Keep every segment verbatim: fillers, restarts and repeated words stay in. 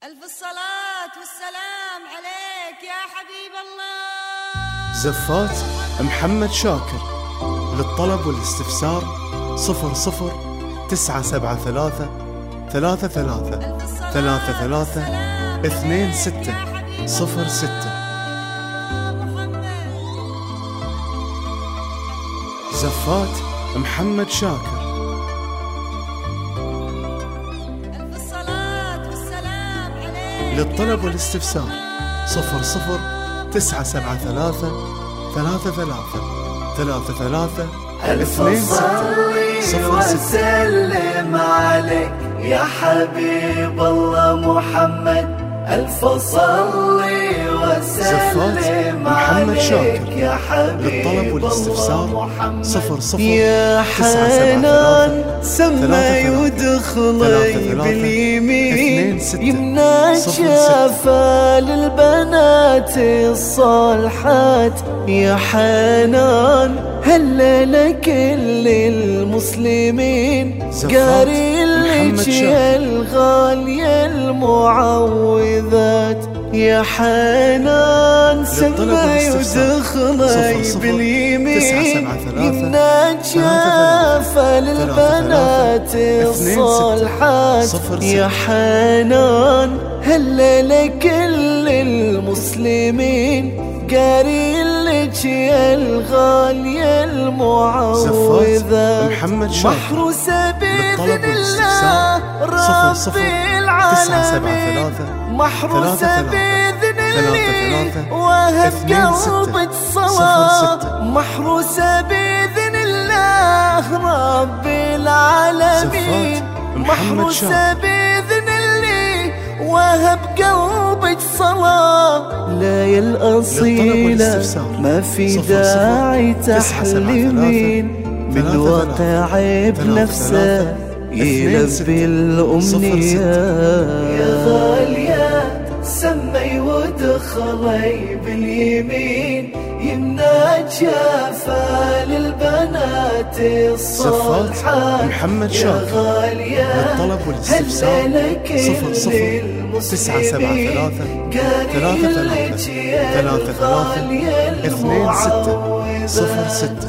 ألف الصلاة والسلام عليك يا حبيب الله. زفات محمد شاكر. للطلب والاستفسار صفر صفر تسعة سبعة ثلاثة ثلاثة ثلاثة ثلاثة ثلاثة اثنين ستة صفر ستة. زفات محمد شاكر. للطلب والاستفسار صفر صفر تسعة سبعة ثلاثة ثلاثة ثلاثة ثلاثة ثلاثة اثنين ستة صفر ستة. وسلم عليك يا حبيب الله محمد، ألف صلي وسلم عليك يا حبيب للطلب والاستفسار صفر صفر يا حنان سمي ودخلي باليمين يمنى شافا للبنات الصالحات. يا حنان هلا لكل المسلمين قاري لك يا الغالية المعوذات. يا حنان سمي ودخلي باليمين يمنى شافا للبنات الصالحات. يا حنان هلا لكل المسلمين قاري لك يا الغالية المعوذات. محروسة بإذن الله رب العالمين، محروسة بإذن الله وهب قلبك صلاة. محروسة بإذن الله رب العالمين، محروسة بإذن الله وهب قلبك صلاة. لا يا الأصيلة ما في داعي تحلمين، من واقع بنفسه يلبي الأمنيات. يا غاليات سمي ودخلي باليمين يمنى جافا للبنات الصالحات. محمد شاكر. للطلب والاستفسار صفر صفر تسعة سبعة ثلاثة ثلاثة ثلاثة ثلاثة ثلاثة اثنين ستة صفر ستة.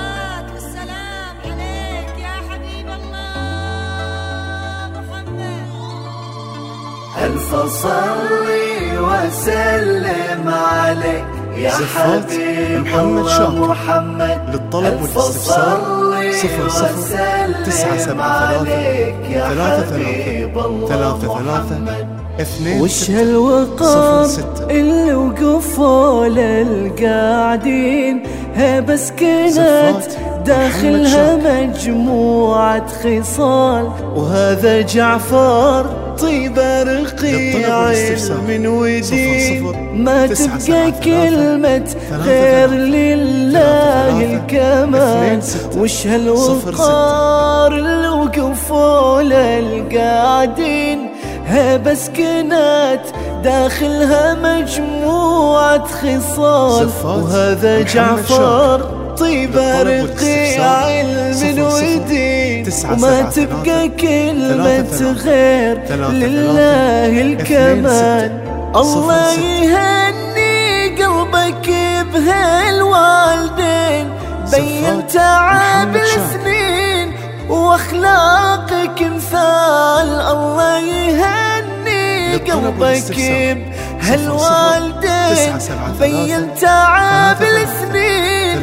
ألف صلي وسلم عليك يا حبيب محمد شاكر. محمد. للطلب والاستفسار صفر صفر تسعة سبعة ثلاثة ثلاثة ثلاثة ثلاثة ثلاثة اثنين وش هالوقار اللي وقفوا للقاعدين هبة سكنت داخلها مجموعة خصال. وهذا جعفر طيبة رقيع من ودين، ما تبقى كلمة غير لله الكمال. وش هالوقار اللي وقفوا للقاعدين هبة سكنت داخلها مجموعة خصال. وهذا جعفر طيبة رقيع من ودين، وما تبقى كلمة غير لله الكمال. الله يهني قلبك بهالوالدين، بين تعب السنين واخلاقك مثال. الله يهني قلبك بهالوالدين، بين تعب السنين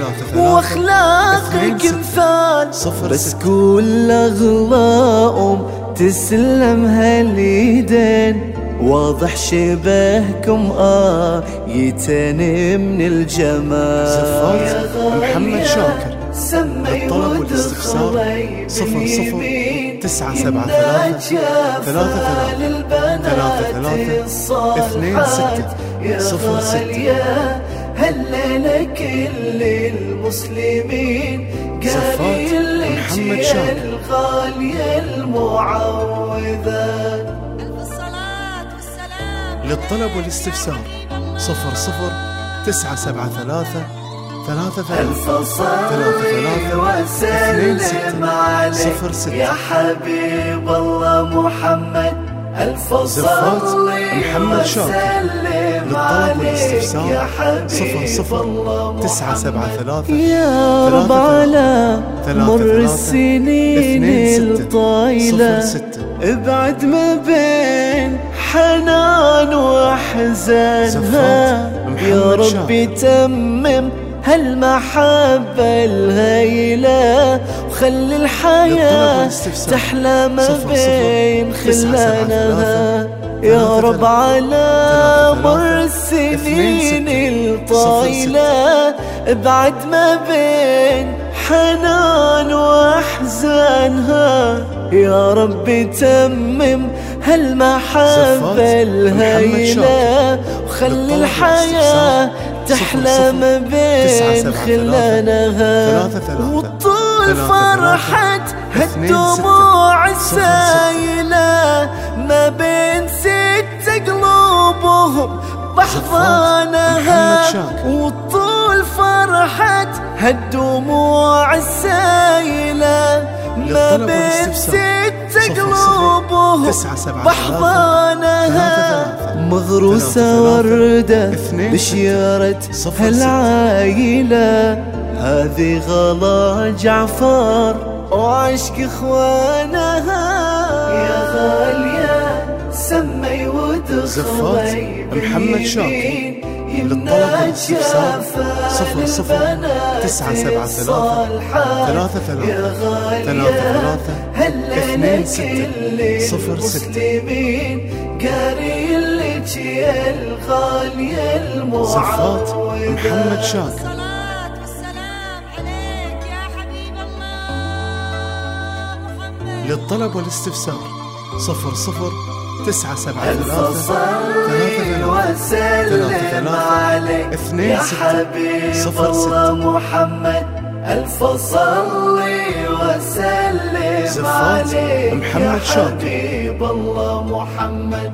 واخلاقك مثال. بس كل اغلى ام تسلم هاليدين، واضح شبهكم آيتين من الجمال. زفات محمد شاكر. للطلب والاستفسار صفر صفر تسعة سبعة ثلاثة ثلاثة ثلاثة ثلاثة اثنين ستة صفر ستة. هلا لكل المسلمين قاري محمد شاكر. الغالية المعوذات. للطلب والاستفسار صفر صفر تسعة سبعة ثلاثة ثلاثة ثلاثة ثلاثة ثلاثة اثنين ستة صفر ستة. يا حبيب الله محمد، ألف زفات صلي محمد شاكر. وسلم للطلب عليك يا والاستفسار صفر حبيب صفر الله تسعة سبعة محمد. ثلاثة يا رب على مر السنين الطايلة ابعد ما بين حنان واحزانها يا ربي تمم هالمحبة الهيلة وخلي الحياة تحلى ما بين خلانها يا رب على مر السنين الطايلة ابعد ما بين حنان واحزانها يا رب تمم هالمحبة الهيلة وخلي الحياة تحلى ما بين خلانها وطول فرحة هالدموع السايلة ما بين ست قلوبهم بحضانها وطول فرحة هالدموع السايلة ما بين ست قلوبهم بحضانها مغروسة وردة بشيرة هالعايلة هذه غلا جعفر وعشق اخوانها يا غالية سمي زفات محمد شاكر. للطلب والاستفسار صفر صفر تسعة سبعة ثلاثة ثلاثة ثلاثة ثلاثة ثلاثة اثنين ستة صفر ستة. قاري لك يا الغالية المعوضة زفات محمد شاكر. الصلاة والسلام عليك يا حبيب الله محمد. للطلب والاستفسار صفر صفر تسعة سبعة ثلاثة صلي وسلم عليك يا حبيب الله محمد. ألف صلي وسلم عليك يا حبيب الله محمد.